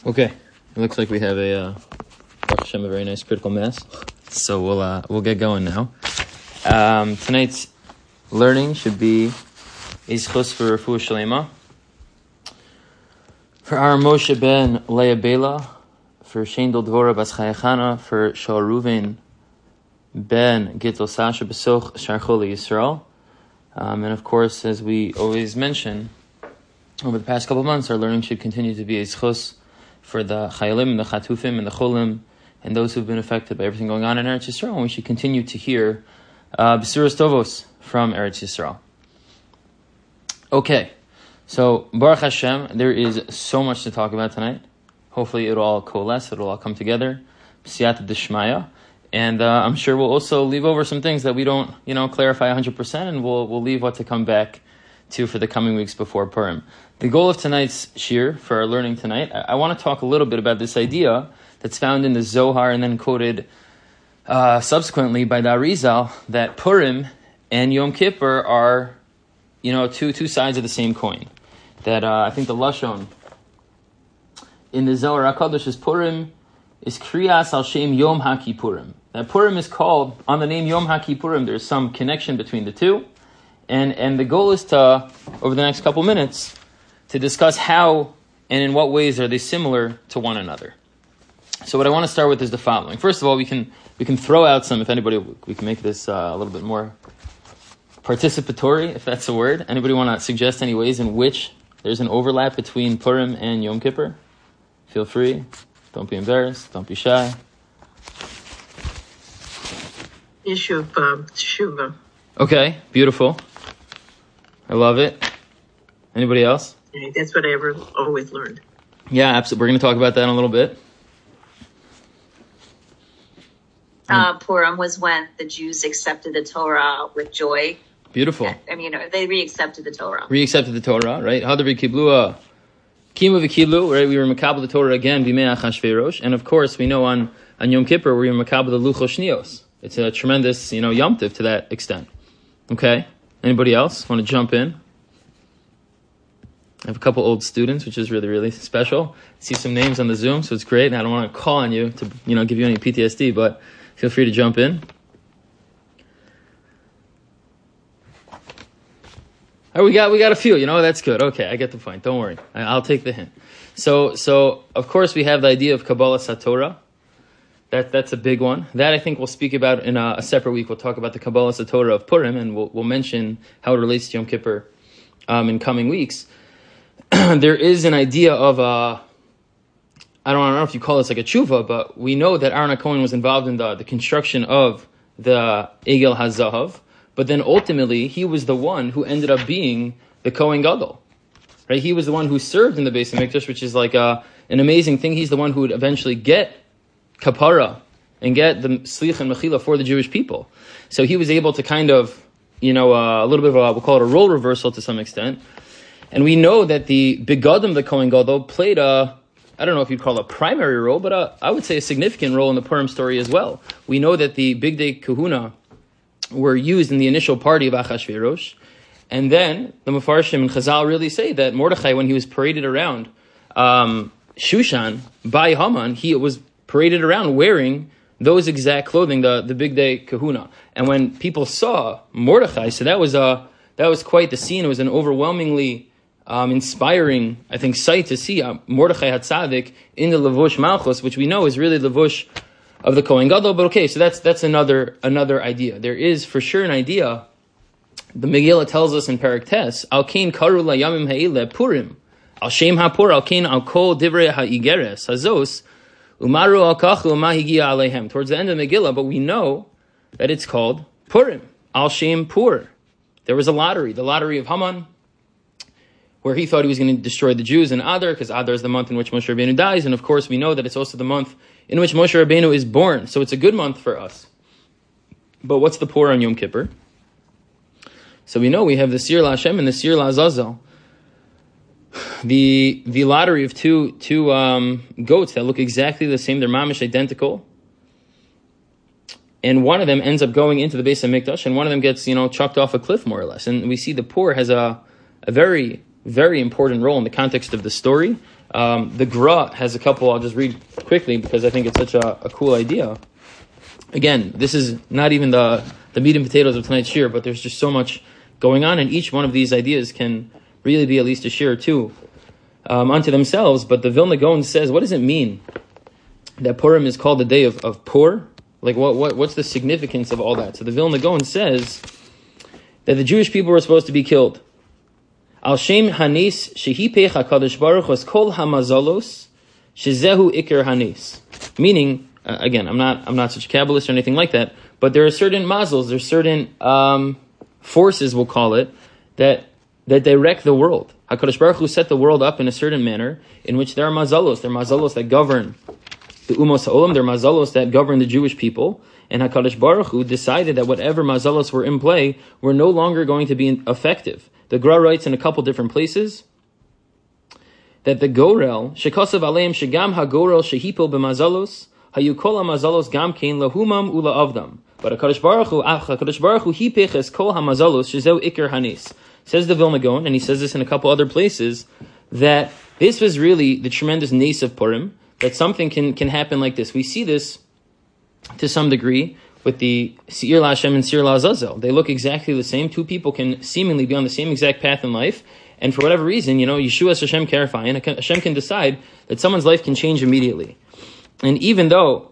Okay, it looks like we have a very nice critical mass. So we'll get going now. Tonight's learning should be Izchus for Refuah Shalema, for our Moshe ben Leah Bela, for Shendel Dvora Bas Chayachana, for Shaul Ruven ben Gittel Sasha Besoch Sharcholi Yisrael. And of course, as we always mention, over the past couple of months, our learning should continue to be Izchus for the Chayalim, the Chatufim, and the Cholim, and those who've been affected by everything going on in Eretz Yisrael. And we should continue to hear Besuras Tovos from Eretz Yisrael. Okay, so Baruch Hashem, there is so much to talk about tonight. Hopefully it'll all coalesce, it'll all come together. B'siyata d'shmaya. And I'm sure we'll also leave over some things that we don't, clarify 100%, and we'll leave what to come back to for the coming weeks before Purim. The goal of tonight's shir, for our learning tonight, I want to talk a little bit about this idea that's found in the Zohar and then quoted subsequently by the Arizal, that Purim and Yom Kippur are, two sides of the same coin. That I think the Lashon in the Zohar HaKadosh is Purim is Kriyas al Shem Yom HaKippurim. That Purim is called on the name Yom HaKippurim. There's some connection between the two. And the goal is to, over the next couple minutes, to discuss how and in what ways are they similar to one another. So what I want to start with is the following. First of all, we can throw out some, if anybody, we can make this a little bit more participatory, if that's a word. Anybody want to suggest any ways in which there's an overlap between Purim and Yom Kippur? Feel free. Don't be embarrassed. Don't be shy. Issue of Teshuvah. Okay, beautiful. I love it. Anybody else? That's what I always learned. Yeah, absolutely. We're going to talk about that in a little bit. Purim was when the Jews accepted the Torah with joy. Beautiful. They re-accepted the Torah. Re-accepted the Torah, right? Hadavi Kiblua, Kima v'Kiblu, right? We were Makabel the Torah again, Bimei Achashverosh. And of course, we know on Yom Kippur, we were Makabel the Luchos Shnios. It's a tremendous, Yom Tiv to that extent. Okay? Anybody else want to jump in? I have a couple old students, which is really, really special. I see some names on the Zoom, so it's great. And I don't want to call on you to, give you any PTSD, but feel free to jump in. Oh, we got a few. That's good. Okay, I get the point. Don't worry. I'll take the hint. So of course, we have the idea of Kabbalah Satorah. That's a big one. That I think we'll speak about in a separate week. We'll talk about the Kabbalah Satorah of Purim, and we'll mention how it relates to Yom Kippur in coming weeks. There is an idea of I don't know if you call this like a tshuva, but we know that Aaron HaKohen was involved in the construction of the Egel HaZahav, but then ultimately he was the one who ended up being the Kohen Gadol. Right? He was the one who served in the Beis HaMikdash, which is like an amazing thing. He's the one who would eventually get kapara and get the slich and mechila for the Jewish people. So he was able to kind of, a little bit of we'll call it a role reversal to some extent. And we know that the Begadim, the Kohen Gadol, played I don't know if you'd call it a primary role, but I would say a significant role in the Purim story as well. We know that the Big Day Kahuna were used in the initial party of Achashverosh. And then the Mefarshim and Chazal really say that Mordechai, when he was paraded around Shushan by Haman, he was paraded around wearing those exact clothing, the Big Day Kahuna. And when people saw Mordechai, so that was quite the scene. It was an overwhelmingly inspiring, I think, sight to see Mordechai HaTzadik in the Levush Malchus, which we know is really Levush of the Kohen Gadol. But okay, so that's another idea. There is for sure an idea. The Megillah tells us in Perek Tes, Al Kain Karu LaYamim Ha'ile Purim, Al Shem HaPur, Al Kain Al Kol Divrei HaIgeres Hazos, Umaru Al Kach U'ma Higia Alehem. Towards the end of the Megillah, but we know that it's called Purim, Al Shem Pur. There was a lottery, the lottery of Haman, where he thought he was going to destroy the Jews in Adar, because Adar is the month in which Moshe Rabbeinu dies, and of course we know that it's also the month in which Moshe Rabbeinu is born, so it's a good month for us. But what's the Pur on Yom Kippur? So we know we have the Sir LaHashem and the Sir LaAzazel, the lottery of two goats that look exactly the same, they're mamish identical, and one of them ends up going into the Beis HaMikdash, and one of them gets, chucked off a cliff, more or less. And we see the Pur has a very, very important role in the context of the story. The Gra has a couple. I'll just read quickly because I think it's such a cool idea. Again, this is not even the meat and potatoes of tonight's shir, but there's just so much going on, and each one of these ideas can really be at least a shir or two unto themselves. But the Vilna Gaon says, what does it mean that Purim is called the day of Pur? Like, what's the significance of all that? So the Vilna Gaon says that the Jewish people were supposed to be killed. Al Shem Hanis Shehipech HaKadosh Baruch Hu Kol HaMazalos Shezehu Iker Hanis. Meaning, again, I'm not such a Kabbalist or anything like that, but there are certain mazals, there's certain forces, we'll call it, that direct the world. HaKadosh Baruch Hu set the world up in a certain manner in which there are mazalos. There are mazalos that govern the Umos HaOlam, there are mazalos that govern the Jewish people, and HaKadosh Baruch Hu decided that whatever mazalos were in play were no longer going to be effective. The Gra writes in a couple different places that the Gorel, Shekosav Aleim Shegam HaGorel Shehipol B'mazalos, Hayukol HaMazalos Gam Kein Lahumam Ula Avdam. But HaKadosh Baruch Hu Hipeches Kol HaMazalos Shezeu Iker Hanis. Says the Vilna Gaon, and he says this in a couple other places, that this was really the tremendous nace of Purim, that something can happen like this. We see this to some degree with the Seir LaHashem and Seir LaAzazel. They look exactly the same. Two people can seemingly be on the same exact path in life, and for whatever reason, Yeshua Hashem Karafayin, Hashem can decide that someone's life can change immediately. And even though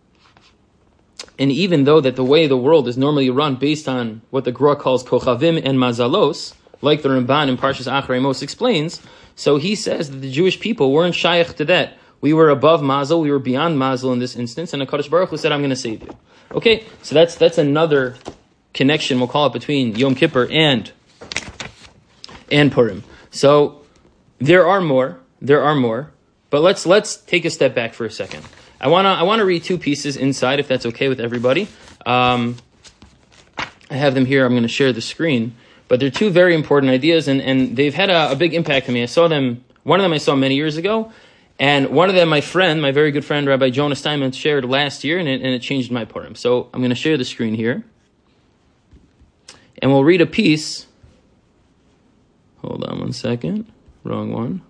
that the way the world is normally run based on what the Gra calls Kochavim and Mazalos, like the Ramban in Parshas Acharei Mos explains, so he says that the Jewish people weren't shaykh to that. We were above Mazel, we were beyond Mazel in this instance, and HaKadosh Baruch Hu said, I'm going to save you. Okay, so that's another connection, we'll call it, between Yom Kippur and Purim. So there are more, but let's take a step back for a second. I wanna read two pieces inside, if that's okay with everybody. I have them here. I'm going to share the screen, but they're two very important ideas, and they've had a big impact on me. I saw them. One of them I saw many years ago, and one of them my very good friend Rabbi Jonah Steinman shared last year, and it changed my Purim. So I'm going to share the screen here, and we'll read a piece. Hold on one second. Wrong one.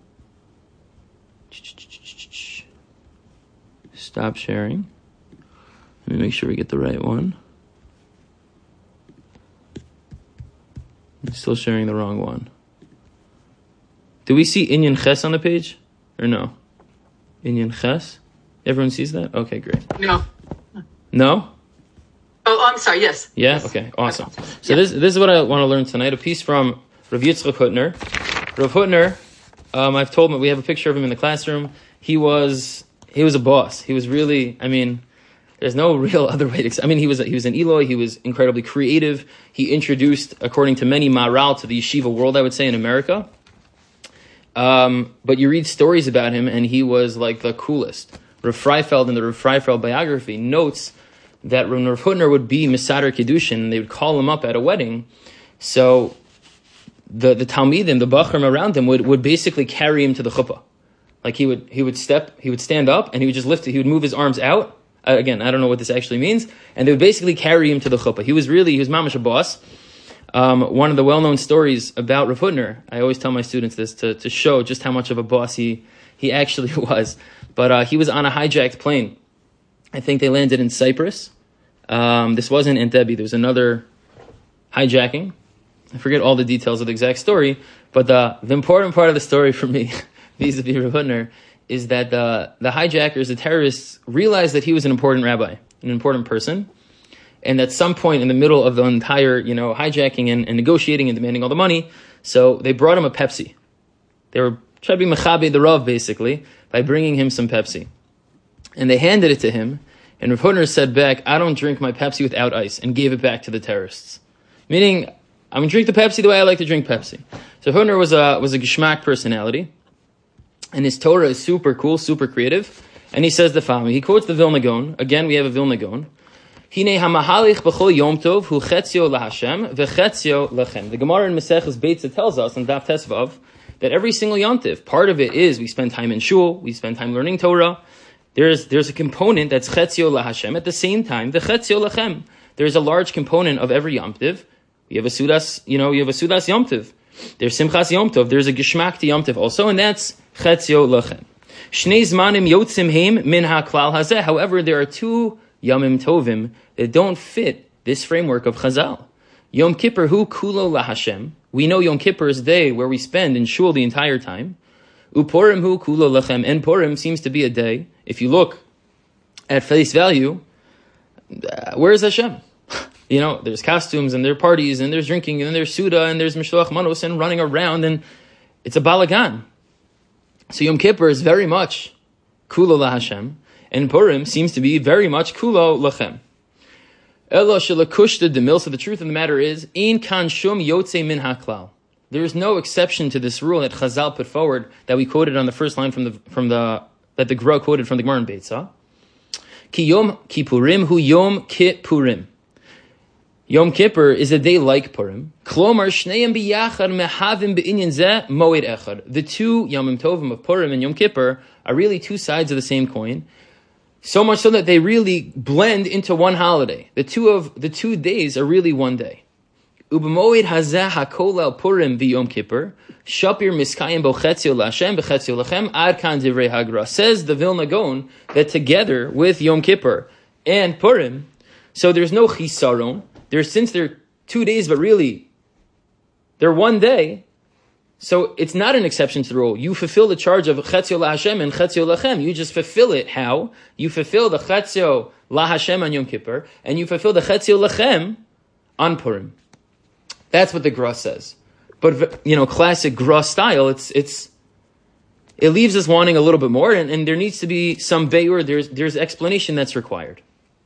Stop sharing. Let me make sure we get the right one. I'm still sharing the wrong one. Do we see Inyan Ches on the page? Or no? Inyan Ches? Everyone sees that? Okay, great. No. No? Oh, I'm sorry, yes. Yeah? Yes. Okay, awesome. So this is what I want to learn tonight. A piece from Rav Yitzchak Hutner. Rav Hutner, I've told him, we have a picture of him in the classroom. He was a boss. He was really, there's no real other way to. He was an Eloi. He was incredibly creative. He introduced, according to many, Maral to the yeshiva world, I would say, in America. But you read stories about him, and he was like the coolest. Rav Freifeld, in the Rav Freifeld biography, notes that Rav Hutner would be Mesader Kiddushin, and they would call him up at a wedding. So the Talmidim, the Bachrim around him, would basically carry him to the chuppah. Like he would stand up, and he would just lift it. He would move his arms out. Again, I don't know what this actually means. And they would basically carry him to the chuppah. He was mamash a boss. One of the well-known stories about Rav Hutner, I always tell my students this to show just how much of a boss he actually was. But he was on a hijacked plane. I think they landed in Cyprus. This wasn't Entebbe. There was another hijacking. I forget all the details of the exact story. But the important part of the story for me, vis-a-vis Rav Hutner, is that the hijackers, the terrorists, realized that he was an important rabbi, an important person, and at some point in the middle of the entire, hijacking and negotiating and demanding all the money, so they brought him a Pepsi. They were trying to be mechabe the Rav, basically, by bringing him some Pepsi. And they handed it to him, and Rav Hutner said back, I don't drink my Pepsi without ice, and gave it back to the terrorists. Meaning, I'm going to drink the Pepsi the way I like to drink Pepsi. So Hutner was a geschmack personality, and his Torah is super cool, super creative. And he says the following. He quotes the Vilna Gaon. Again, we have a Vilna Gaon. Hine hamahalich b'chol yom tov hu chetzio laHashem v'chetzio lachem. The Gemara in Maseches Beitza tells us on Daf Tesvav that every single yom tov, part of it is we spend time in shul, we spend time learning Torah. There's a component that's chetzio laHashem. At the same time, the chetzio lachem. There's a large component of every yom tov. You have a sudas, yom tov. There's Simchas Yom Tov. There's a Geshmak to Yom Tov also, and that's Chetzio Lachem. Shnei Zmanim Yotzim Heim Min HaKlal Hazeh. However, there are two Yomim Tovim that don't fit this framework of Chazal. Yom Kippur Hu Kulo LaHashem. We know Yom Kippur is the day where we spend in shul the entire time. Upurim Hu Kulo Lachem. And Purim seems to be a day, if you look at face value, where is Hashem? There's costumes and there are parties and there's drinking and there's Suda and there's Mishloach Manos and running around and it's a balagan. So Yom Kippur is very much Kulo LaHashem and Purim seems to be very much Kulo Lachem. Elo shelakushta demil. So the truth of the matter is, ein kan shum yotze min haklal. There is no exception to this rule that Chazal put forward that we quoted on the first line that the Gra quoted from the Gemara in Beitzah. Ki Yom Kippurim hu Yom Kippurim. Yom Kippur is a day like Purim. Klomar shneim biyachar mehavim beinyan zeh moed echad. The two Yomim Tovim of Purim and Yom Kippur are really two sides of the same coin. So much so that they really blend into one holiday. The two days are really one day. Ubemoed hazeh hakolel Purim v'Yom Kippur shapir miskayim bo chetzio la'Hashem b'chetzio lachem ad kan divrei Hagra. Says the Vilna Gaon that together with Yom Kippur and Purim, so there's no chisaron. Since they're 2 days, but really they're one day. So it's not an exception to the rule. You fulfill the charge of Chetzio LaHashem and Chetzio Lachem. You just fulfill it. How? You fulfill the Chetzio LaHashem on Yom Kippur, and you fulfill the Chetzio Lachem on Purim. That's what the Gra says. But, classic Gra style, it leaves us wanting a little bit more, and there needs to be some beyur, there's explanation that's required.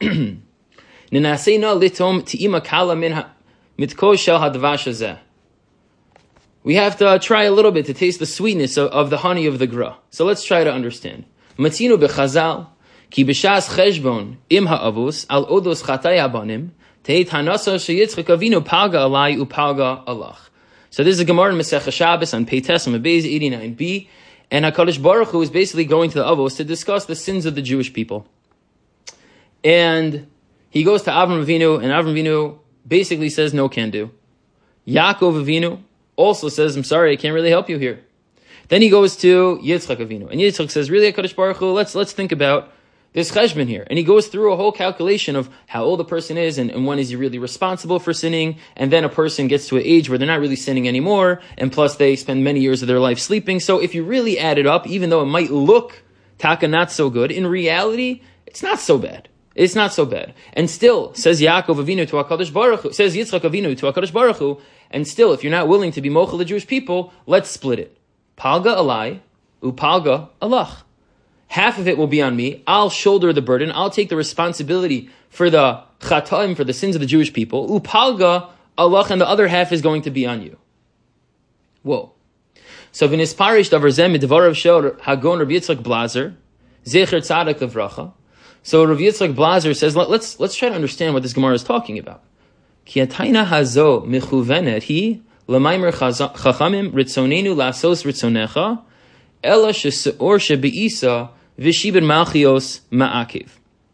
We have to try a little bit to taste the sweetness of the honey of the Gra. So let's try to understand. Matzinu bechazal ki b'shas cheshbon im ha'avus al odos chatay habanim teit hanasa sheyitzchak avinu palga alai upalga alach. So this is a Gemara in Masechah Shabbos on Peites on Mebez 89b, and HaKadosh Baruch Hu is basically going to the Avos to discuss the sins of the Jewish people. And he goes to Avram Avinu, and Avram Avinu basically says, no can do. Yaakov Avinu also says, I'm sorry, I can't really help you here. Then he goes to Yitzchak Avinu, and Yitzchak says, really, HaKadosh Baruch Hu, let's think about this cheshbon here. And he goes through a whole calculation of how old a person is and when is he really responsible for sinning, and then a person gets to an age where they're not really sinning anymore, and plus they spend many years of their life sleeping. So if you really add it up, even though it might look taka not so good, in reality, it's not so bad. It's not so bad. And still, says Yaakov Avinu to HaKadosh Baruch Hu, says Yitzchak Avinu to HaKadosh Baruch Hu, and still, if you're not willing to be mochel the Jewish people, let's split it. Palga alai, upalga alach. Half of it will be on me. I'll shoulder the burden. I'll take the responsibility for the chataim, for the sins of the Jewish people. Upalga alach, and the other half is going to be on you. Whoa. So v'nisparish davar zeh midvarav shel Hagon Rabbi Yitzchak Blazer, zecher tzadak levracha. So Rav Yitzchak Blazer says, let's try to understand what this Gemara is talking about. Ki ataina hazo mechuvenet hi l'maimer chachamim ritzonenu lasos ritzonecha ela sheseor shebeisa v'shibir malchios ma'akiv.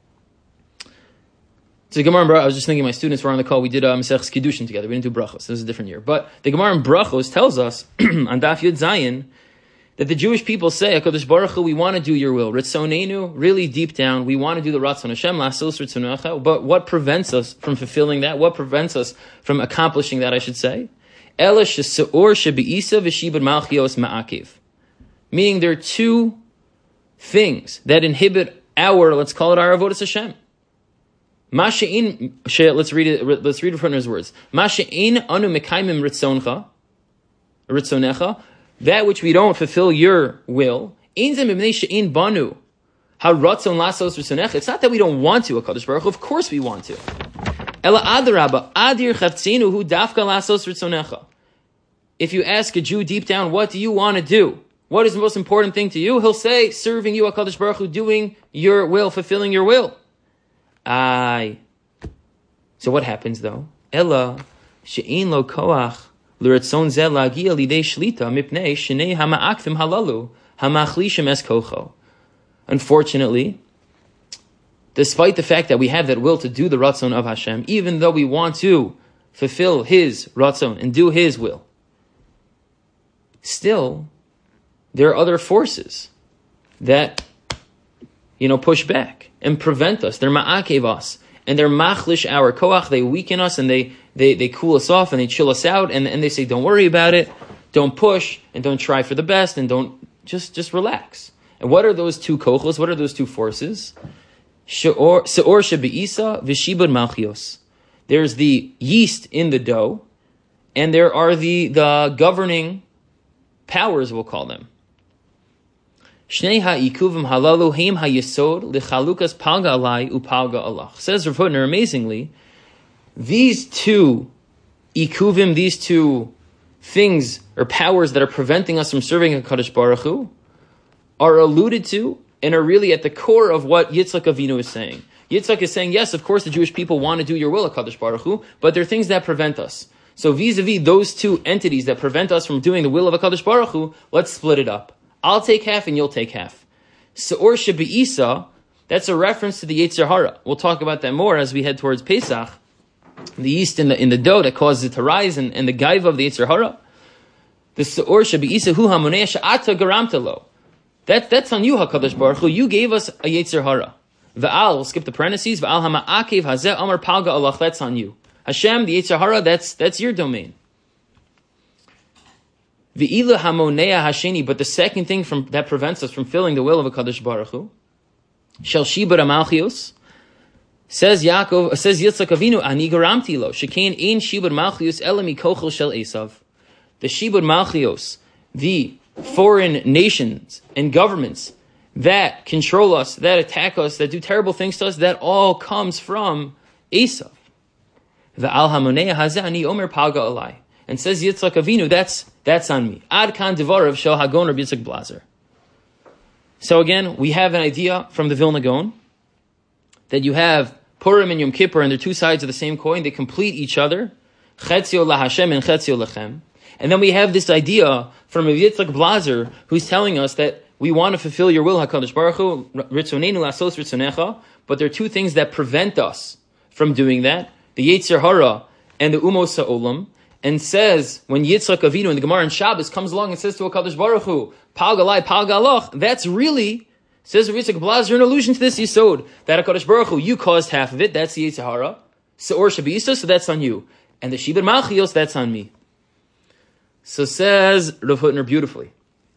So the Gemara, I was just thinking my students were on the call, we did Maseches Kiddushin together, we didn't do Brachos, this is a different year. But the Gemara in Brachos tells us, on Daf Yud Zayin, that the Jewish people say, HaKadosh Baruch Hu, we want to do your will. Ritzonenu, really deep down, we want to do the Ratzon Hashem, Lasos Ritzonecha, but what prevents us from fulfilling that? What prevents us from accomplishing that, I should say? Ela sheseor shebeisa v'shibur malchios ma'akiv. Meaning there are two things that inhibit let's call it our avodas Hashem. Let's read it from his words. Masha'in anu mekaimim ritzonecha, that which we don't fulfill your will. It's not that we don't want to, HaKadosh Baruch Hu, of course we want to. If you ask a Jew deep down, what do you want to do? What is the most important thing to you? He'll say, serving you, HaKadosh Baruch Hu, doing your will, fulfilling your will. So what happens though? Ella she'in lo koach l'ratzon zeh lagia lidei shlita mipnei shenei hama'akvim halalu hamachlishim es kocho. Unfortunately, despite the fact that we have that will to do the ratzon of Hashem, even though we want to fulfill His ratzon and do His will, still there are other forces that, push back and prevent us. They're ma'akev us. And they're machlish our koach. They weaken us and they cool us off and they chill us out. And they say, don't worry about it. Don't push and don't try for the best and don't just relax. And what are those two kochos? What are those two forces? Se'or shebe'isa v'shibud malchios. There's the yeast in the dough, and there are the governing powers, we'll call them. Shnei ha'ikuvim halalu heim ha'yesod l'chalukas palga alai upalga alach. Says Rav Hutner, amazingly, these two ikuvim, these two things or powers that are preventing us from serving HaKadosh Baruch Hu, are alluded to and are really at the core of what Yitzchak Avinu is saying. Yitzchak is saying, yes, of course the Jewish people want to do your will, HaKadosh Baruch Hu, but there are things that prevent us. So vis-a-vis those two entities that prevent us from doing the will of HaKadosh Baruch Hu, let's split it up. I'll take half and you'll take half. Se'or shebe'isa, that's a reference to the Yetzer Hara. We'll talk about that more as we head towards Pesach. The yeast in the dough that causes it to rise and the gaiva of the Yetzer Hara. The Se'or shebe'isa hu hamoneh she'ata garamta lo. That's on you, HaKadosh Baruch Hu. You gave us a Yetzer Hara. V'al, we'll skip the parentheses. V'al hama'akev hazeh amar palga alach. That's on you. Hashem, the Yetzer Hara, that's your domain. V'ila hamonea hasheni. But the second thing that prevents us from filling the will of HaKadosh Baruch Hu, shel shibud hamalchios. Says Yitzchak Avinu, ani garamti lo. Shekein ein shibud malchios ela mikochel shel Esav. The shibud malchios, the foreign nations and governments that control us, that attack us, that do terrible things to us, that all comes from Esav. V'al hamonea hazeh ani omer palga alai. And says Yitzchak Avinu, that's on me. Ad kan devarav shel Hagon Rabbi Yitzchak Blazer. So again, we have an idea from the Vilna Gaon that you have Purim and Yom Kippur, and they're two sides of the same coin. They complete each other. Chetzio laHashem and chetzio lachem. And then we have this idea from Rabbi Yitzchak Blazer, who's telling us that we want to fulfill your will, HaKadosh Baruch Hu, Ritzoneinu lasos ritzonecha, but there are two things that prevent us from doing that, the Yetzer Hara and the Umos HaOlam, and says, when Yitzchak Avinu in the Gemara and Shabbos comes along and says to HaKadosh Baruch Hu, Pal Galai, Pal Galach, that's really, says Rabbi Yitzchak Blazer, an allusion to this Yisod, that HaKadosh Baruch Hu, you caused half of it, that's the Yetzer Hara, Se'or shebe'isa, so that's on you, and the Shibud Malchios, that's on me. So says Rav Hutner beautifully,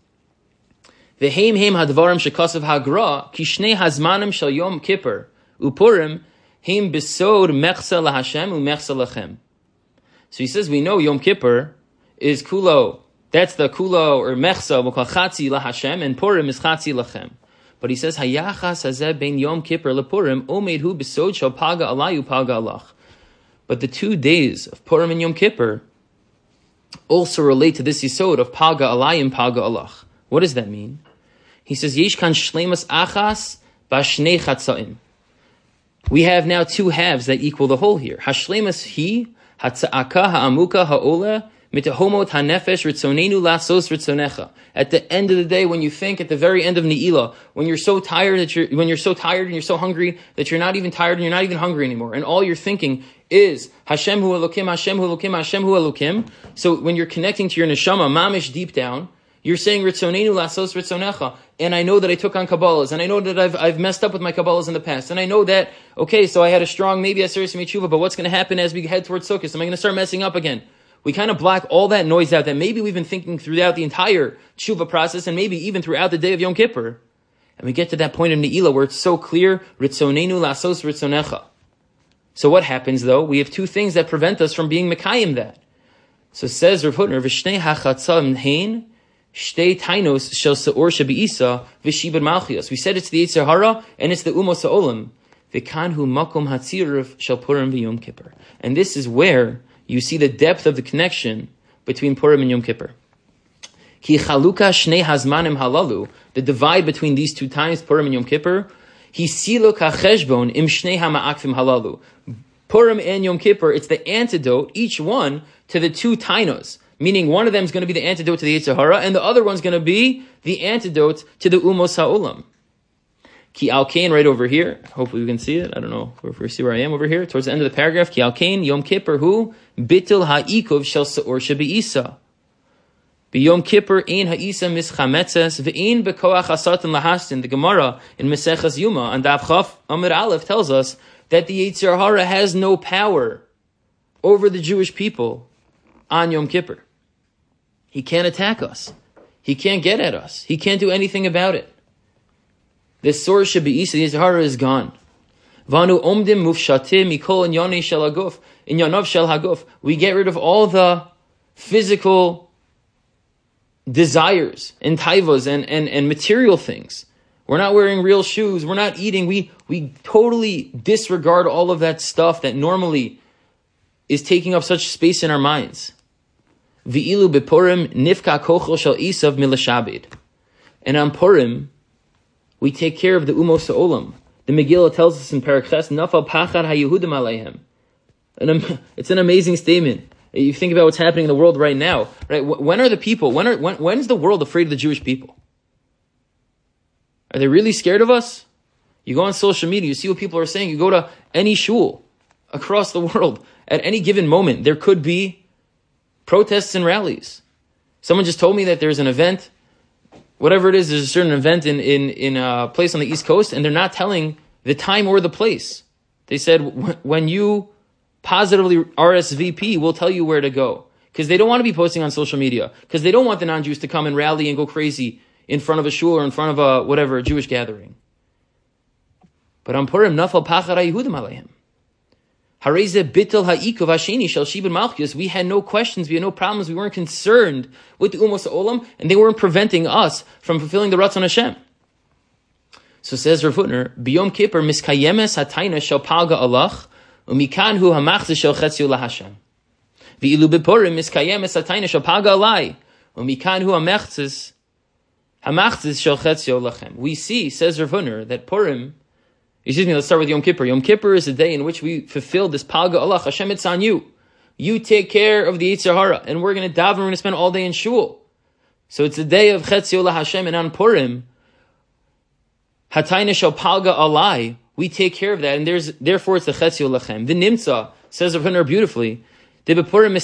V'heim heim hadvarim shekasav hagra kishnei hazmanim shel Yom Kippur upurim heim besod mechsa laHashem umechsa lachem. So he says we know Yom Kippur is kulo. That's the kulo or mechsa we'll call chatzi laHashem, and Purim is chatzi lachem. But he says hayachas hazeh ben Yom Kippur lePurim omed hu besod shel paga alayu paga alach. But the 2 days of Purim and Yom Kippur also relate to this yisod of paga alayim paga alach. What does that mean? He says, Yesh kan shleimas achas bashnei chatzaim. We have now two halves that equal the whole here. Hashleimas hi hatza'aka ha'amuka ha'ola mitahomot hanefesh ritzonenu lasos ritzonecha. At the end of the day, when you think at the very end of Ne'ilah, when you're so tired and you're so hungry that you're not even tired and you're not even hungry anymore, and all you're thinking is Hashem hu Elokim, Hashem hu Elokim, Hashem hu Elokim. So when you're connecting to your neshama, mamish deep down, you're saying Ritzonenu lasos ritzonecha, and I know that I took on Kabbalahs, and I know that I've messed up with my Kabbalahs in the past, and I know that, okay, so I had a strong, maybe a serious tshuva, but what's going to happen as we head towards Sukkot? Am I going to start messing up again? We kind of block all that noise out that maybe we've been thinking throughout the entire tshuva process, and maybe even throughout the day of Yom Kippur. And we get to that point of Ne'ilah where it's so clear, Ritzonenu lasos ritzonecha. So what happens though? We have two things that prevent us from being Mekayim that. So says Rav Hutner, V'shnei hachatzam hein, Shtei tainos shel se'or shebe'isa v'shibud malchios. We said it's the Yetzer Hara and it's the Umos HaOlam. V'kan hu makom hatziruf shel Purim v'Yom Kippur. And this is where you see the depth of the connection between Purim and Yom Kippur. Ki chaluka shnei hazmanim halalu, the divide between these two times, Purim and Yom Kippur, hi silo kacheshbon im shnei hama'akfim halalu. Purim and Yom Kippur, it's the antidote, each one, to the two tainos. Meaning one of them is going to be the antidote to the Yetzer Hara, and the other one's going to be the antidote to the Umos HaOlam. Ki al kain, right over here. Hopefully we can see it. I don't know if we see where I am over here. Towards the end of the paragraph. Ki al kain, Yom Kippur hu, bitul ha'ikuv shel se'or shebe'isa. B'Yom Kippur ein ha'isa mischametzes ve'ein bekoach asatan lahastin. The Gemara in Maseches Yuma on Daf Chaf Amud Aleph tells us that the Yetzer Hara has no power over the Jewish people on Yom Kippur. He can't attack us. He can't get at us. He can't do anything about it. This source should be Isa. The Yetzer Hara is gone. Vanu omdim mufshatim mikol inyanav shel haguf. Inyanav shel haguf. We get rid of all the physical desires and taivas and material things. We're not wearing real shoes. We're not eating. We totally disregard all of that stuff that normally is taking up such space in our minds. V'ilu bepurim nifka kochel shel isav milashabed. And on Purim, we take care of the umos ha'olam. The Megillah tells us in Perek Ches, nafal pachad haYehudim aleihem. And it's an amazing statement. You think about what's happening in the world right now. Right? When are the people? When is the world afraid of the Jewish people? Are they really scared of us? You go on social media, you see what people are saying. You go to any shul across the world. At any given moment, there could be protests and rallies. Someone just told me that there's an event, whatever it is, there's a certain event in a place on the East Coast, and they're not telling the time or the place. They said, when you positively RSVP, we'll tell you where to go. Because they don't want to be posting on social media. Because they don't want the non-Jews to come and rally and go crazy in front of a shul or in front of a Jewish gathering. But on Purim, nafal pachad haYehudim aleihem. Hareze bitul ha'ikuv hasheni shel shibud malchus. We had no questions, we had no problems, we weren't concerned with the umos ha'olam, and they weren't preventing us from fulfilling the Ratzon Hashem. So says Rav Hutner, B'Yom Kippur miskayemes hataina shel palga alach, umikan hu hamachzis shel chetzio laHashem. V'ilu bepurim miskayemes hataina shel palga alai, umikan hu hamachzis shel chetzio lachem. We see, says Rav Hutner, that Purim, let's start with Yom Kippur. Yom Kippur is the day in which we fulfill this Palga Allah. Hashem, it's on you. You take care of the Yetzer Hara. And we're going to daven, we're going to spend all day in shul. So it's the day of Chetzio Hashem. And on Purim, Hatayna shel Palga Alai, we take care of that. And therefore it's the Chetzio Lachem. The Nimtza says of Hunter beautifully, on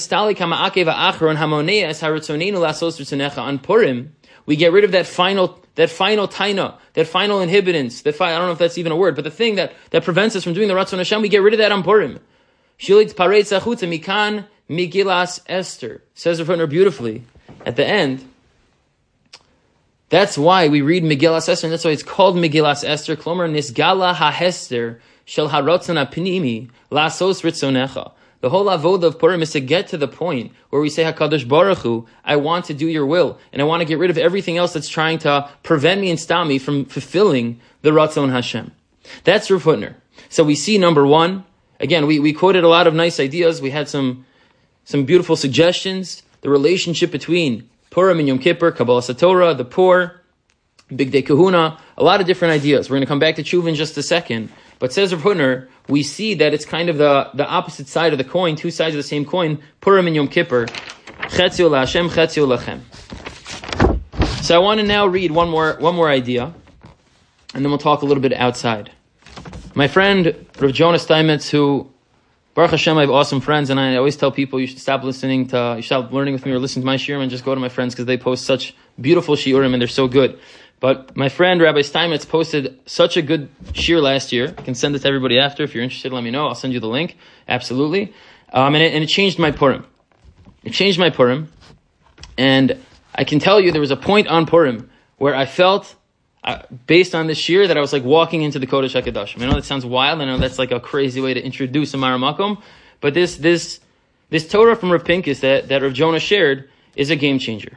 Purim, we get rid of that final taina, that final inhibitants, I don't know if that's even a word, but the thing that prevents us from doing the Ratzon Hashem, we get rid of that on Purim. Shilitz paretz achutza mikan Megillas Esther. Says Rav Hutner beautifully at the end. That's why we read Megillas Esther, and that's why it's called Megillas Esther. Klomer nisgala ha'hester shel haratzon ha'pnimi lasos ritzonecha. The whole avoda of Purim is to get to the point where we say, HaKadosh Baruch Hu, I want to do your will, and I want to get rid of everything else that's trying to prevent me and stop me from fulfilling the Ratzon Hashem. That's Rav Hutner. So we see, number one, again, we quoted a lot of nice ideas. We had some beautiful suggestions. The relationship between Purim and Yom Kippur, Kabbalas HaTorah, the poor, Big Day Kahuna, a lot of different ideas. We're going to come back to Tshuva in just a second. But says Rav Hutner, we see that it's kind of the opposite side of the coin, two sides of the same coin, Purim and Yom Kippur. Chetzio laHashem, chetzio lachem. So I want to now read one more idea, and then we'll talk a little bit outside. My friend, Rav Jonah Steinmetz, who, Baruch Hashem, I have awesome friends, and I always tell people you should stop learning with me or listen to my shiurim and just go to my friends because they post such beautiful shiurim and they're so good. But my friend, Rabbi Steinmetz, posted such a good shir last year. I can send it to everybody after. If you're interested, let me know. I'll send you the link. Absolutely. And it changed my Purim. It changed my Purim. And I can tell you there was a point on Purim where I felt, based on this shir, that I was like walking into the Kodesh HaKadoshim. I know that sounds wild. I know that's like a crazy way to introduce a Maramakom. But this Torah from Rav Pincus that Rav Jonah shared is a game changer.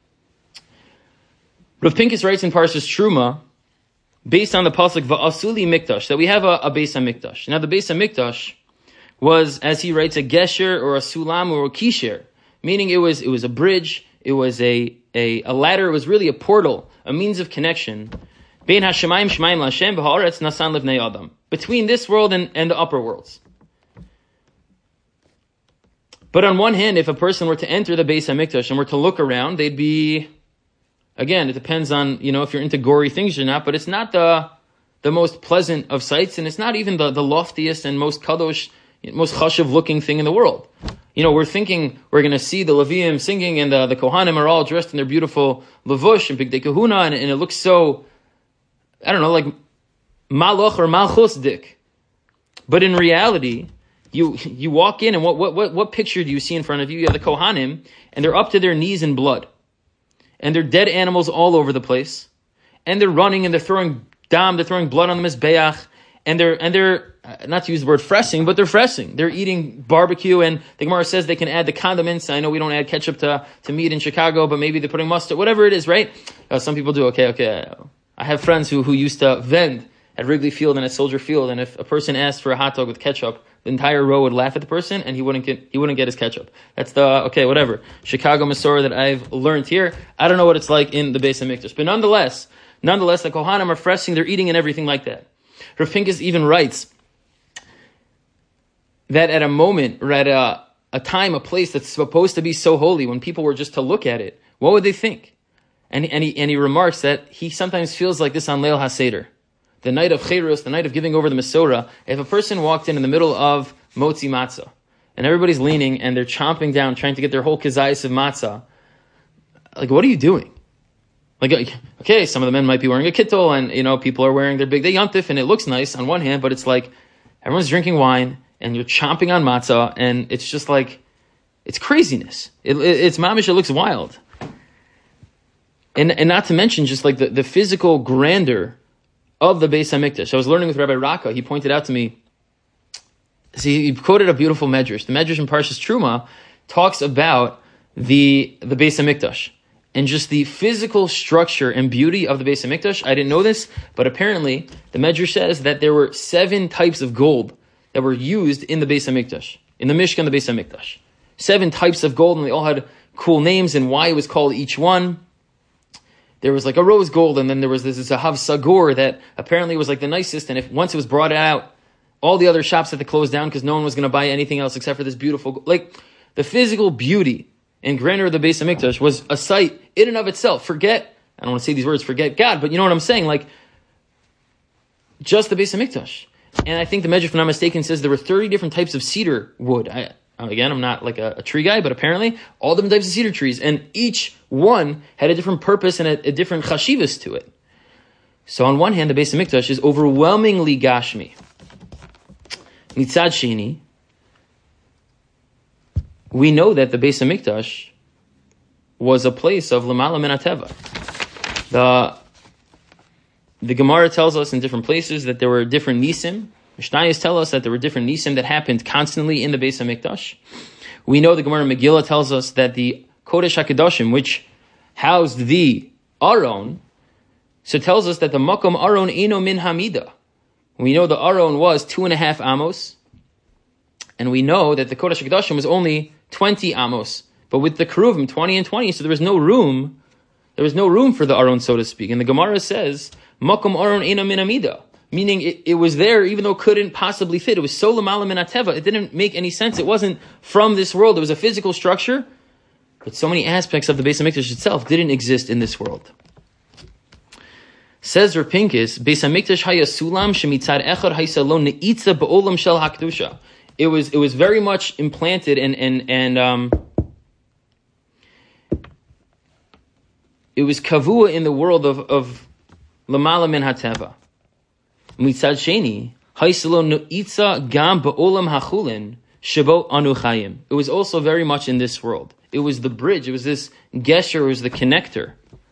Rav Pincus writes in Parshas Truma, based on the pasuk Va'asuli Mikdash, that we have a Beis HaMikdash. Now the Beis HaMikdash was, as he writes, a gesher or a sulam or a kisher, meaning it was a bridge, it was a ladder, it was really a portal, a means of connection. Bein hashemayim shemaim laHashem v'ha'aretz nasan livnei adam, between this world and the upper worlds. But on one hand, if a person were to enter the Beis HaMikdash and were to look around, they'd be, again, it depends on, if you're into gory things or not, but it's not the most pleasant of sights, and it's not even the loftiest and most kadosh, most chashuv looking thing in the world. we're thinking we're going to see the Leviim singing and the Kohanim are all dressed in their beautiful levush and bigdei kahuna, and it looks so, I don't know, like Malach or Malchus dik. But in reality, you walk in and what picture do you see in front of you? You have the Kohanim, and they're up to their knees in blood. And they're dead animals all over the place. And they're running and they're throwing dam, they're throwing blood on the Mizbeach. And they're not to use the word fressing, but they're fressing. They're eating barbecue, and the Gemara says they can add the condiments. I know we don't add ketchup to meat in Chicago, but maybe they're putting mustard, whatever it is, right? Some people do. Okay. I have friends who used to vend at Wrigley Field and at Soldier Field, and if a person asked for a hot dog with ketchup, the entire row would laugh at the person, and he wouldn't get his ketchup. That's whatever Chicago Masorah that I've learned here. I don't know what it's like in the Beis HaMikdash, but nonetheless, the Kohanim are fressing, they're eating and everything like that. Rav Pinkus even writes that at a moment, or at a time, a place that's supposed to be so holy, when people were just to look at it, what would they think? And he remarks that he sometimes feels like this on Leil HaSeder, the night of Cherus, the night of giving over the Mesorah. If a person walked in the middle of Motzi Matzah, and everybody's leaning and they're chomping down, trying to get their whole kizayis of matzah, like, what are you doing? Like, okay, some of the men might be wearing a kittel, and people are wearing their big day yontif, and it looks nice on one hand, but it's like everyone's drinking wine, and you're chomping on matzah, and it's just like, it's craziness. It's mamish, it looks wild. And not to mention just like the physical grandeur of the Beis HaMikdash. I was learning with Rabbi Raka. He pointed out to me, he quoted a beautiful medrash. The medrash in Parshas Truma talks about the Beis HaMikdash and just the physical structure and beauty of the Beis HaMikdash. I didn't know this, but apparently the medrash says that there were 7 types of gold that were used in the Beis HaMikdash, in the Mishkan, the Beis HaMikdash. 7 types of gold, and they all had cool names and why it was called each one. There was like a rose gold, and then there was this Zahav Sagur that apparently was like the nicest, and once it was brought out, all the other shops had to close down because no one was going to buy anything else except for this beautiful, like the physical beauty and grandeur of the Beis HaMikdash was a sight in and of itself. I don't want to say these words, forget God, but you know what I'm saying, like just the Beis HaMikdash. And I think the Medrash, if I'm not mistaken, says there were 30 different types of cedar wood. Again, I'm not like a tree guy, but apparently all different types of cedar trees, and each one had a different purpose and a different chashivas to it. So on one hand, the Beis HaMikdash is overwhelmingly gashmi. Mitzad Sheni, we know that the Beis HaMikdash was a place of Lamala Min HaTeva. The Gemara tells us in different places that there were different nisim. Mishnayos tell us that there were different nisim that happened constantly in the Beis HaMikdash. We know the Gemara Megillah tells us that the Kodesh HaKadoshim, which housed the Aron, so tells us that the Makom Aron Eino Min Hamida. We know the Aron was 2.5 amos, and we know that the Kodesh HaKadoshim was only 20 amos, but with the Keruvim 20 and 20, so there was no room. There was no room for the Aron, so to speak. And the Gemara says, Makom Aron Eino Min Hamida, meaning it was there even though it couldn't possibly fit. It was so Lamala Min HaTeva, it didn't make any sense. It wasn't from this world. It was a physical structure, but so many aspects of the Beis HaMikdash itself didn't exist in this world. Says Rav Pinkus, Beis HaMikdash haya sulam shemitzad echad haysa lo neitza ba'olam shel hakdusha. It was very much implanted and it was kavua in the world of Lamala Min HaTeva. Mitzad Sheni, Haisalo Nuitza Gam Ba'olam Hachulin Shabo Anu Chayim. It was also very much in this world. It was the bridge. It was this gesher. It was the connector.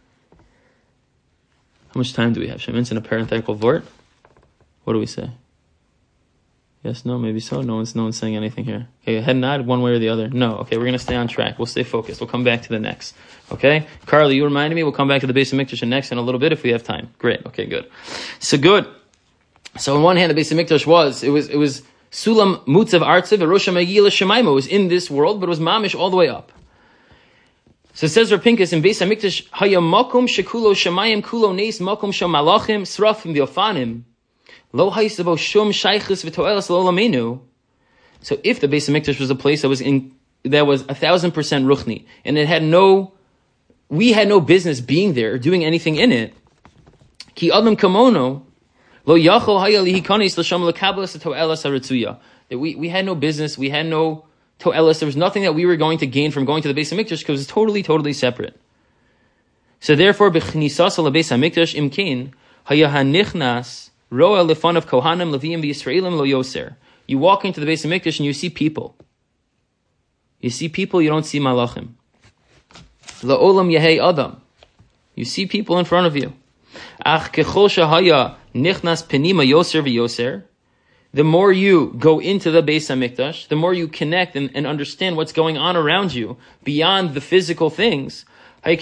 How much time do we have? Should I mention a parenthetical vort? What do we say? Yes, no, maybe so. No one's saying anything here. Okay, head nod one way or the other. No. Okay, we're going to stay on track. We'll stay focused. We'll come back to the next. Okay? Carly, you reminded me. We'll come back to the Beis HaMikdash next in a little bit if we have time. Great. Okay, good. So good. So on one hand, the Beis HaMikdash was Sulam Mutzav Artzev Rosh Megillah Shemaima. It was in this world, but it was mamish all the way up. So it says Rav Pinkus in Beis HaMikdash Haya Makom Shekulo Shemayim Kulo Neis Makom Shel Malachim Srafim V'Ofanim Lo Haisabo Shum Shaychus V'Toelas Lo Lamenu. So if the Beis HaMikdash was a place that was 1,000% ruchni, and we had no business being there or doing anything in it, Ki Adam Kamono Lo Yachol Haya Lihikanis L'Sham L'Kablas Toelas Haritzuya. That we had no business, we had no to'elis. There was nothing that we were going to gain from going to the Beis HaMikdash because it was totally, totally separate. So therefore, b'chnisas al Beis HaMikdash imkein haya hanichnas roa lefanav kohanim leviim v'Yisraelim lo yoser. You walk into the Beis HaMikdash and you see people. You see people, you don't see malachim. La'olam yehei adam. You see people in front of you. Ach kechol shahaya nichnas penima yoser v'yoser. The more you go into the Beis HaMikdash, the more you connect and understand what's going on around you beyond the physical things. You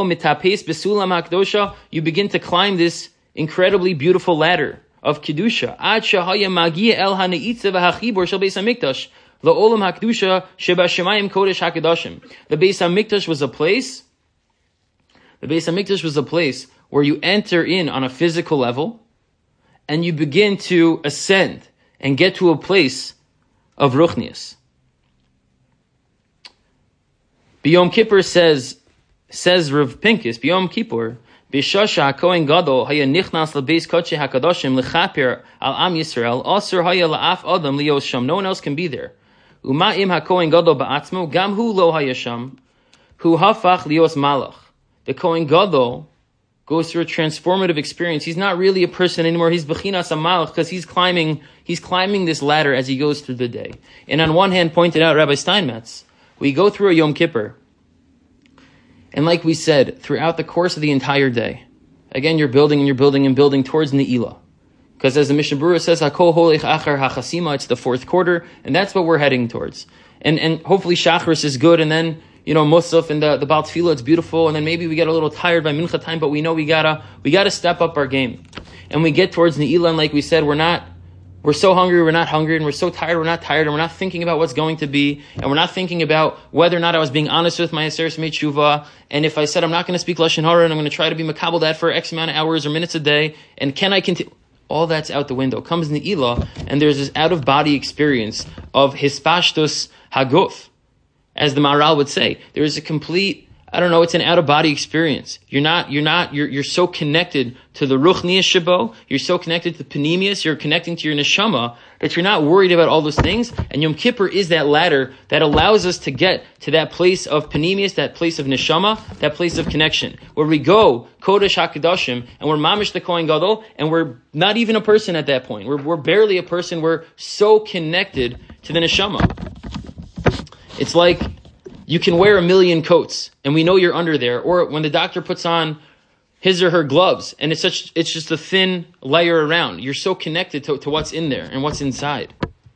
begin to climb this incredibly beautiful ladder of Kedusha. Ad shahaya magia el haneitza v'hachibor shel Beis HaMikdash. La'olam hakedusha sheba shemayim kodesh hakadashim. The Beis HaMikdash was a place. The Beis HaMikdash was a place where you enter in on a physical level, and you begin to ascend and get to a place of ruchnius. B'Yom Kippur says Rav Pinkus, B'Yom Kippur, B'Shasha HaKohen Gadol haya nichnas lebeis kodshei hakadashim lechaper al am Yisrael aser haya la'af adam liyos sham. No one else can be there. Uma'im HaKohen Gadol ba'atzmo gam hu lo haya sham hu hafach liyos malach. The Kohen Gadol goes through a transformative experience. He's not really a person anymore. He's Bechinas HaMalach because he's climbing this ladder as he goes through the day. And on one hand, pointed out Rabbi Steinmetz, we go through a Yom Kippur, and like we said, throughout the course of the entire day, again, you're building towards Ne'ilah. Because as the Mishnah Berurah says, Hakol Holech Achar HaChasima, it's the fourth quarter, and that's what we're heading towards. And hopefully Shachris is good, and then Musaf and the Baal Tefillah, it's beautiful, and then maybe we get a little tired by Mincha time, but we know we gotta step up our game. And we get towards Ne'ilah, and like we said, we're so hungry, we're not hungry, and we're so tired, we're not tired, and we're not thinking about what's going to be, and we're not thinking about whether or not I was being honest with my Aseres Tshuva, and if I said I'm not going to speak Lashon Hara, and I'm going to try to be makabel that for X amount of hours or minutes a day, and can I continue? All that's out the window. Comes Ne'ilah, and there's this out-of-body experience of hispashtus haguf. As the Maharal would say, there is a complete, it's an out-of-body experience. You're so connected to the Ruchnius Shabo, you're so connected to Panemius, you're connecting to your Neshama, that you're not worried about all those things. And Yom Kippur is that ladder that allows us to get to that place of Panemius, that place of Neshama, that place of connection, where we go, Kodesh HaKadoshim, and we're Mamish the Kohen Gadol, and we're not even a person at that point. We're barely a person, we're so connected to the Neshama. It's like you can wear 1,000,000 coats, and we know you're under there. Or when the doctor puts on his or her gloves, and it's just a thin layer around. You're so connected to what's in there and what's inside.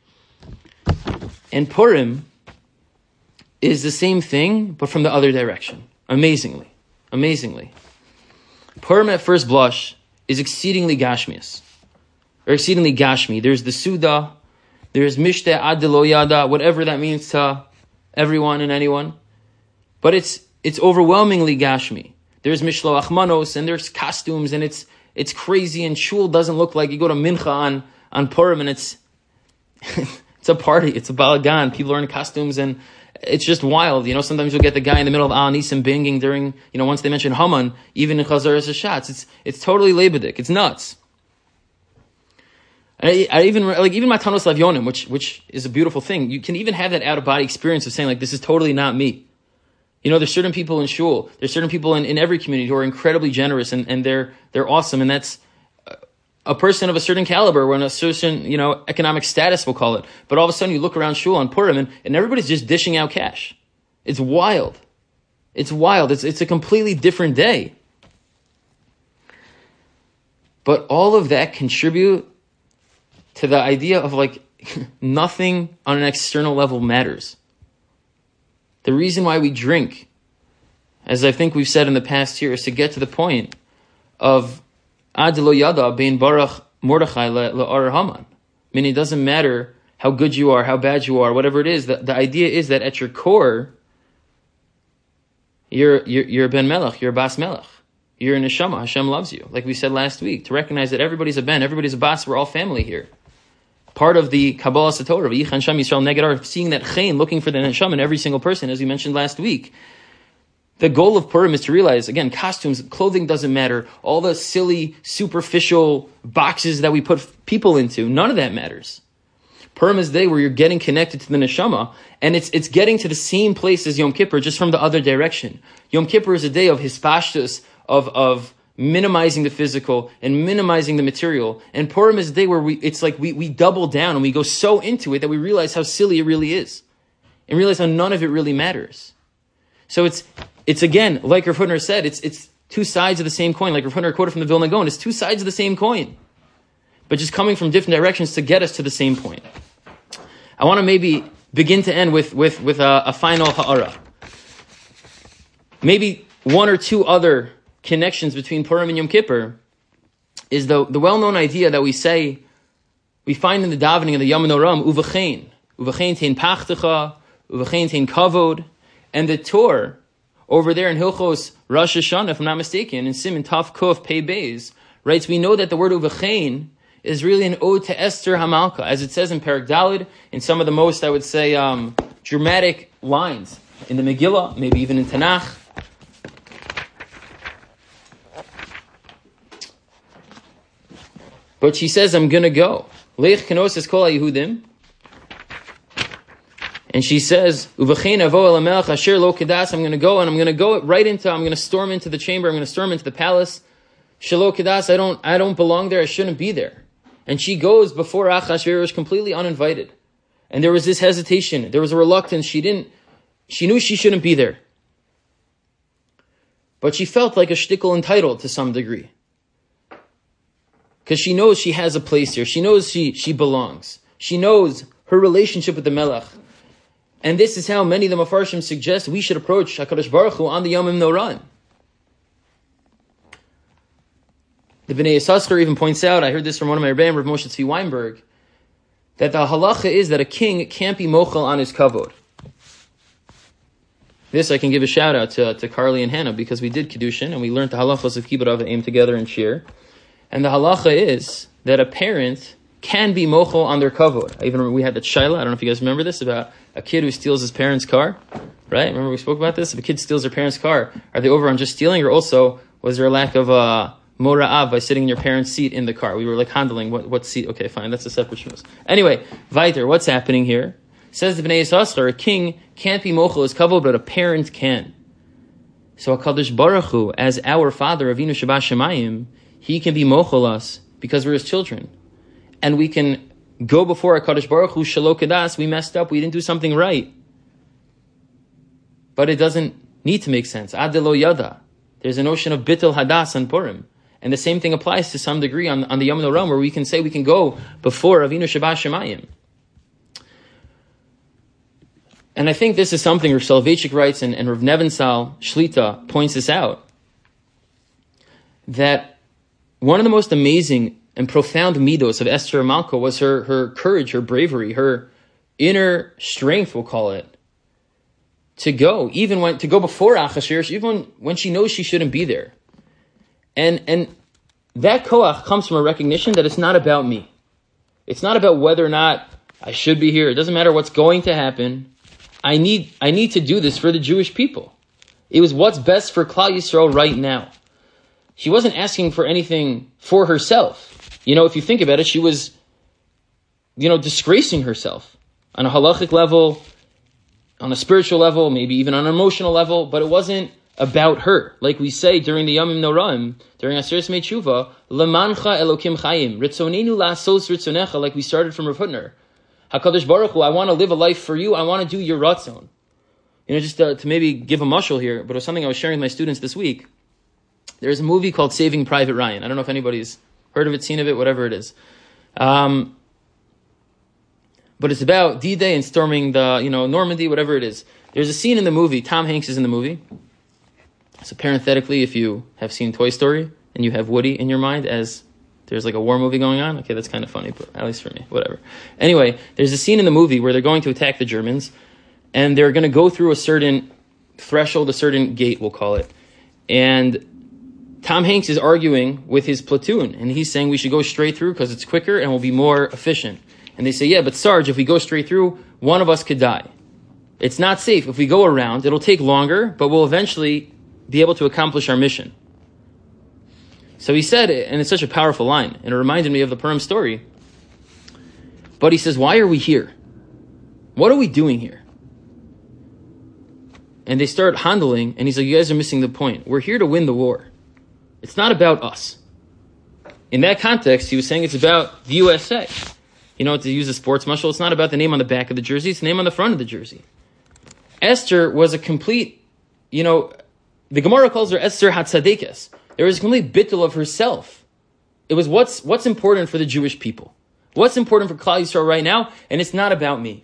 And Purim is the same thing, but from the other direction. Amazingly. Purim at first blush is exceedingly gashmius, or exceedingly gashmi. There's the Suda, there's Mishteh Ad Lo Yada, whatever that means to everyone and anyone, but it's overwhelmingly gashmi. There's mishloach manos, and there's costumes, and it's crazy, and shul doesn't look like you go to mincha on Purim, and it's a party, it's a balagan, people are in costumes, and it's just wild. Sometimes you'll get the guy in the middle of Al Nisim banging during, once they mention Haman, even in Chazaras Hashatz, it's totally lebedik, it's nuts. I even Matanos Lavyonim, which is a beautiful thing. You can even have that out-of-body experience of saying, like, this is totally not me. There's certain people in shul, there's certain people in every community who are incredibly generous, and they're awesome, and that's a person of a certain caliber, or in a certain, economic status, we'll call it. But all of a sudden you look around shul on Purim, and everybody's just dishing out cash. It's wild. It's a completely different day. But all of that contribute to the idea of nothing on an external level matters. The reason why we drink, as I think we've said in the past here, is to get to the point of Ad Lo Yada Bein Baruch Mordechai Le'ar Haman. Meaning it doesn't matter how good you are, how bad you are, whatever it is. The idea is that at your core, you're Ben Melech, you're Bas Melech. You're a Neshama, Hashem loves you. Like we said last week, to recognize that everybody's a Ben, everybody's a Bas, we're all family here. Part of the Kabbalah Satorah, V'yichan Sham Yisrael Neged, seeing that Chayin, looking for the Neshama in every single person, as we mentioned last week. The goal of Purim is to realize, again, costumes, clothing doesn't matter. All the silly, superficial boxes that we put people into, none of that matters. Purim is the day where you're getting connected to the neshama, and it's getting to the same place as Yom Kippur, just from the other direction. Yom Kippur is a day of hispashtus, of minimizing the physical and minimizing the material. And Purim is a day where we double down and we go so into it that we realize how silly it really is. And realize how none of it really matters. So it's again, like Rav Hutner said, it's two sides of the same coin. Like Rav Hutner quoted from the Vilna Gaon, it's two sides of the same coin. But just coming from different directions to get us to the same point. I want to maybe begin to end with a final ha'ara. Maybe one or two other connections between Purim and Yom Kippur is the well-known idea that we find in the davening of the Yom Noram, uvachein tein pachtecha, uvachein tein kavod, and the Torah over there in Hilchos Rosh Hashanah, if I'm not mistaken, in Siman Taf Kuf Pei Beis, writes, we know that the word uvachein is really an ode to Esther Hamalka, as it says in Perek Daled, in some of the most, I would say, dramatic lines in the Megillah, maybe even in Tanakh. But she says, I'm going to go. Lech kenosis kol ha-Yehudim. And she says, Uvachein avo el hamelech asher lo kedas. I'm going to go, and I'm going to go right into, I'm going to storm into the chamber, I'm going to storm into the palace. Shelo kedas, I don't belong there, I shouldn't be there. And she goes before Achashverosh completely uninvited. And there was this hesitation, there was a reluctance, she knew she shouldn't be there. But she felt like a shtickle entitled to some degree. Because she knows she has a place here. She knows she belongs. She knows her relationship with the Melech. And this is how many of the Mefarshim suggest we should approach HaKadosh Baruch Hu on the Yom Noran. The Bnei Yissaschar even points out, I heard this from one of my Rebbeim, Rav Moshe Tzvi Weinberg, that the halacha is that a king can't be mochel on his kavod. This I can give a shout out to Carly and Hannah, because we did Kiddushin and we learned the halachos of Kibbud Av V'Em together in Shir. And the halacha is that a parent can be mochel on their kavod. I even remember we had that shaila, I don't know if you guys remember this, about a kid who steals his parents' car. Right? Remember we spoke about this? If a kid steals their parents' car, are they over on just stealing, or also was there a lack of mora'av by sitting in your parents' seat in the car? We were like handling what seat. Okay, fine, that's a separate shmuz. Anyway, weiter, what's happening here? Says the Bnei Yissaschar, a king can't be mochel his kavod, but a parent can. So HaKadosh Baruch Hu, as our Father, Avinu Sheba Shemayim, He can be mochel us because we're His children. And we can go before HaKadosh Baruch Hu, Shelo Kedas, we messed up, we didn't do something right. But it doesn't need to make sense. Ad lo yada. There's a notion of Bittul Hadas on Purim. And the same thing applies to some degree on the Yom Noram, where we can say we can go before Avinu Sheba Shemayim. And I think this is something Rav Soloveitchik writes, and Rav Nevensal Shlita points this out, that one of the most amazing and profound midos of Esther Malka was her courage, her bravery, her inner strength, we'll call it, to go before Achashverosh, even when she knows she shouldn't be there. And that koach comes from a recognition that it's not about me. It's not about whether or not I should be here. It doesn't matter what's going to happen. I need to do this for the Jewish people. It was what's best for Klal Yisrael right now. She wasn't asking for anything for herself. If you think about it, she was, disgracing herself on a halachic level, on a spiritual level, maybe even on an emotional level, but it wasn't about her. Like we say during the Yomim Noraim, during Aseret Mei Tshuva, Lemancha Elokim Chayim, Ritzonenu La'asos Ritzonecha, like we started from Rav Hutner. HaKadosh Baruch Hu, I want to live a life for you, I want to do your ratzon. Just to maybe give a mashal here, but it was something I was sharing with my students this week. There's a movie called Saving Private Ryan. I don't know if anybody's heard of it, seen of it, whatever it is. But it's about D-Day and storming the, Normandy, whatever it is. There's a scene in the movie, Tom Hanks is in the movie. So parenthetically, if you have seen Toy Story and you have Woody in your mind as there's like a war movie going on, okay, that's kind of funny, but at least for me, whatever. Anyway, there's a scene in the movie where they're going to attack the Germans, and they're going to go through a certain threshold, a certain gate, we'll call it. And Tom Hanks is arguing with his platoon, and he's saying we should go straight through because it's quicker and we'll be more efficient. And they say, yeah, but Sarge, if we go straight through, one of us could die. It's not safe. If we go around, it'll take longer, but we'll eventually be able to accomplish our mission. So he said it, and it's such a powerful line, and it reminded me of the Purim story. But he says, why are we here? What are we doing here? And they start handling, and he's like, you guys are missing the point. We're here to win the war. It's not about us. In that context, he was saying it's about the USA. To use a sports muscle, it's not about the name on the back of the jersey, it's the name on the front of the jersey. Esther was a complete, the Gemara calls her Esther Hatzadekes. There was a complete bittul of herself. It was what's important for the Jewish people. What's important for Klal Yisrael right now, and it's not about me.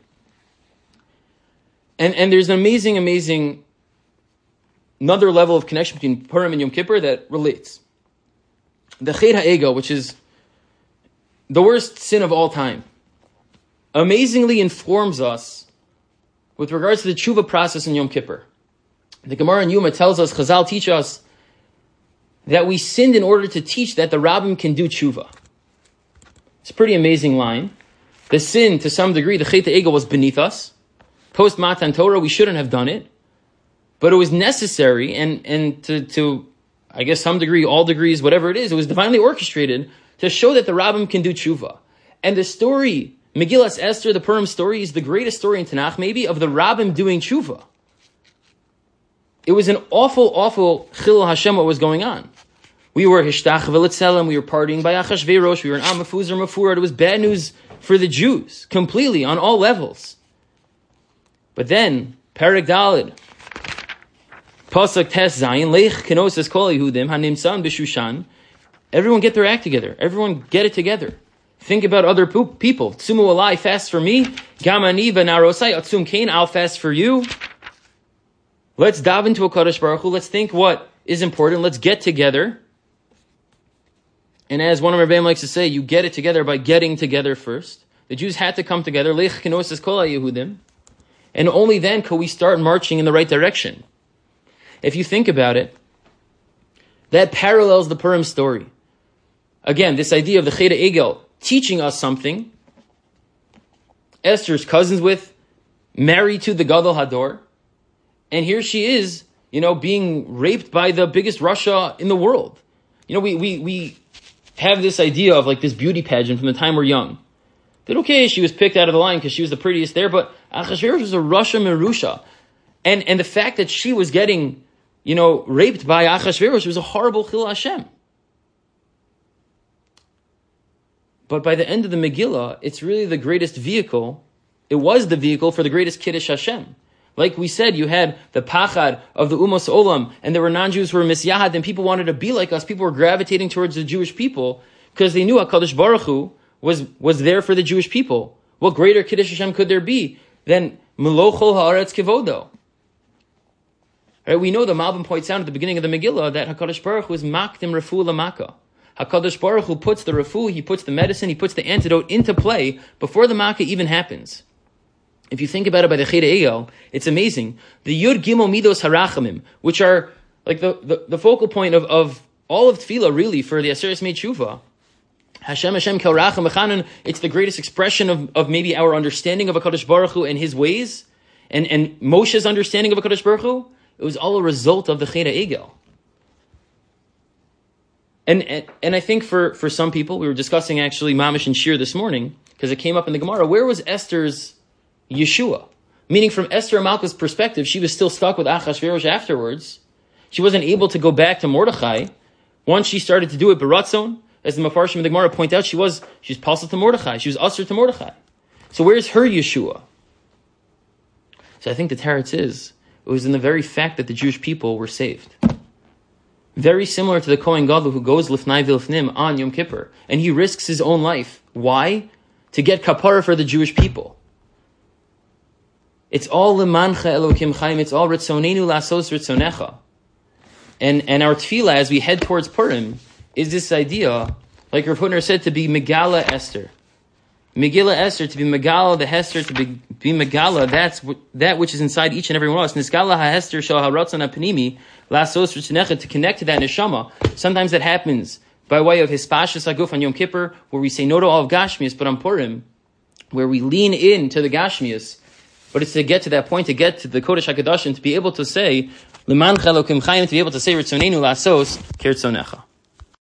And there's an amazing another level of connection between Purim and Yom Kippur that relates. The Chet HaEgel, which is the worst sin of all time, amazingly informs us with regards to the tshuva process in Yom Kippur. The Gemara in Yuma tells us, Chazal teach us, that we sinned in order to teach that the Rabbim can do tshuva. It's a pretty amazing line. The sin, to some degree, the Chet HaEgel was beneath us. Post Matan Torah, we shouldn't have done it. But it was necessary, and to I guess some degree, all degrees, whatever it is, it was divinely orchestrated to show that the Rabbim can do tshuva. And the story, Megillas Esther, the Purim story, is the greatest story in Tanakh, maybe, of the Rabbim doing tshuva. It was an awful chilul Hashem what was going on. We were hishtach v'letzelem, we were partying by Achashverosh, we were in Amafuz or Mafurad. It was bad news for the Jews, completely, on all levels. But then, Perek Daled, Pasuk Tes Zayin, Leich Kenosis Kol Yehudim, Hanimsan B'Shushan. Everyone get their act together. Everyone get it together. Think about other people. Tsumu Alai, fast for me. Gamani V'Narosai, Atsum Kain, I'll fast for you. Let's dive into a Kadosh Baruch Hu. Let's think what is important. Let's get together. And as one of our Rebbeim likes to say, you get it together by getting together first. The Jews had to come together. Leich Kenosis Kol Yehudim. And only then could we start marching in the right direction. If you think about it, that parallels the Purim story. Again, this idea of the Chet HaEgel teaching us something. Esther's cousins with, married to the Gadol Hador. And here she is, being raped by the biggest Russia in the world. We have this idea of like this beauty pageant from the time we're young. That okay, she was picked out of the line because she was the prettiest there, but Achashverosh was a Russia Merusha. And the fact that she was getting, raped by Achashverosh was a horrible chilul Hashem. But by the end of the Megillah, it's really the greatest vehicle. It was the vehicle for the greatest Kiddush Hashem. Like we said, you had the pachad of the Umos Olam, and there were non-Jews who were misyahad, and people wanted to be like us. People were gravitating towards the Jewish people because they knew HaKadosh Baruch Hu was there for the Jewish people. What greater Kiddush Hashem could there be than Melochol Haaretz Kivodo? Right, we know the Malbim points out at the beginning of the Megillah that HaKadosh Baruch Hu is makdim refu l'maka. HaKadosh Baruch Hu puts the refu, he puts the medicine, he puts the antidote into play before the makkah even happens. If you think about it by the Chet HaEgel, it's amazing. The Yud Gimel Midos Harachamim, which are like the focal point of all of Tefillah, really, for the Aseret Mei Tshuva. Hashem Kel Racham Echanan, it's the greatest expression of maybe our understanding of HaKadosh Baruch Hu and his ways, and Moshe's understanding of HaKadosh Baruch Hu. It was all a result of the Chet HaEgel. And I think for some people, we were discussing actually Mamish and Shir this morning, because it came up in the Gemara, where was Esther's Yeshua? Meaning from Esther Malka's perspective, she was still stuck with Achashverosh afterwards. She wasn't able to go back to Mordechai. Once she started to do it Baratzon, as the Mefarshim of the Gemara point out, she's Pasal to Mordechai. She was Usher to Mordechai. So where's her Yeshua? So I think the teretz is, it was in the very fact that the Jewish people were saved. Very similar to the Kohen Gadol who goes Lifnai V'Lifnim on Yom Kippur. And he risks his own life. Why? To get kapara for the Jewish people. It's all Lemancha Elokim Chaim. It's all Ritzonenu Lasos Ritzonecha. And our tefillah as we head towards Purim is this idea, like Rav Hutner said, to be Megala Esther. Megillah Esther, to be Megala the Hester, to be Megala, that's that which is inside each and every one of us. Niskala ha-Hester shel ha-Ratzon ha-Panimi, lasos ritzonecha, to connect to that neshama. Sometimes that happens by way of Hispashas Haguf on Yom Kippur, where we say no to all of Gashmias, but on Purim, where we lean in to the Gashmias. But it's to get to that point, to get to the Kodesh HaKadoshim, to be able to say, L'man Elokim Chaim, to be able to say Ritzonenu lasos kirtzonecha.